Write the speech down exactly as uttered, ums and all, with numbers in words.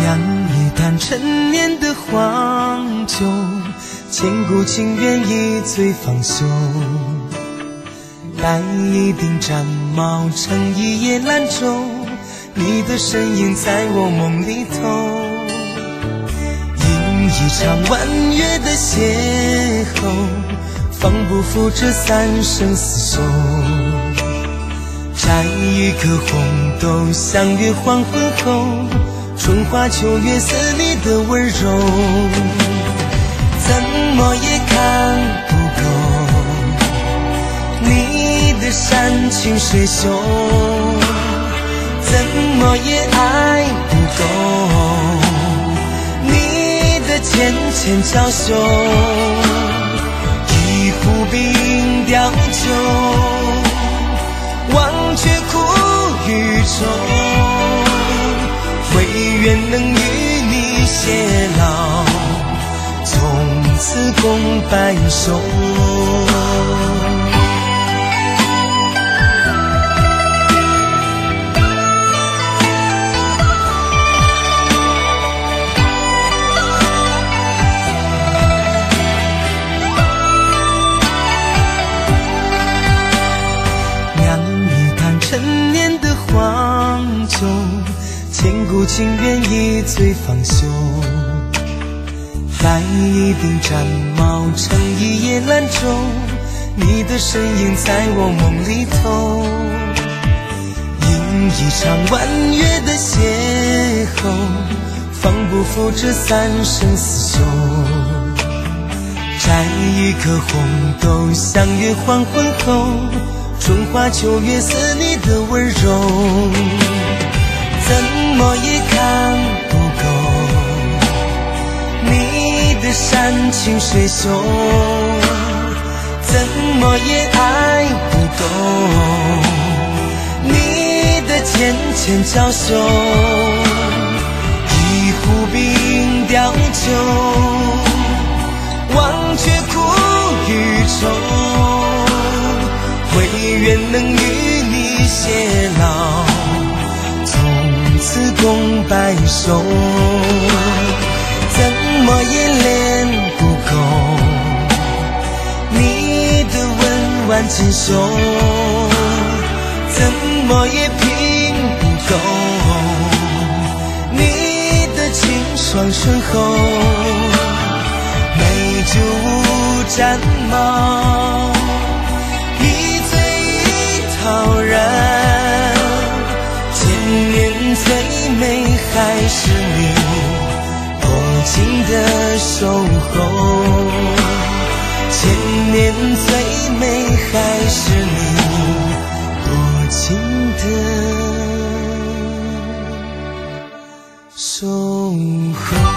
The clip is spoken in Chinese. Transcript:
酿一坛陈年的黄酒，千古情缘一醉方休。戴一顶毡帽，撑一叶兰舟，你的身影在我梦里头。饮一场弯月的邂逅，方不负这三生厮守。摘一颗红豆，相约黄昏后，春花秋月似你的温柔，怎么也看不够你的山清水秀，怎么也爱不够你的浅浅娇羞。一壶冰雕酒，忘却苦与愁，唯愿能与你偕老，从此共白首。陈年的黄酒，千古情缘一醉方休。戴一顶毡帽，撑一叶兰舟，你的身影在我梦里头。饮一场弯月的邂逅，方不负这三生厮守。摘一颗红豆，相约黄昏后，春花秋月似你的温柔，怎么也看不够你的山清水秀，怎么也爱不够你的浅浅娇羞。一壶冰雕酒，忘却苦与愁，唯愿能与你偕老，从此共白首。怎么也恋不够你的温婉锦绣，怎么也拼不够你的清爽醇厚。美酒无毡帽，陶然，千年最美还是你多情的守候，千年最美还是你多情的守候。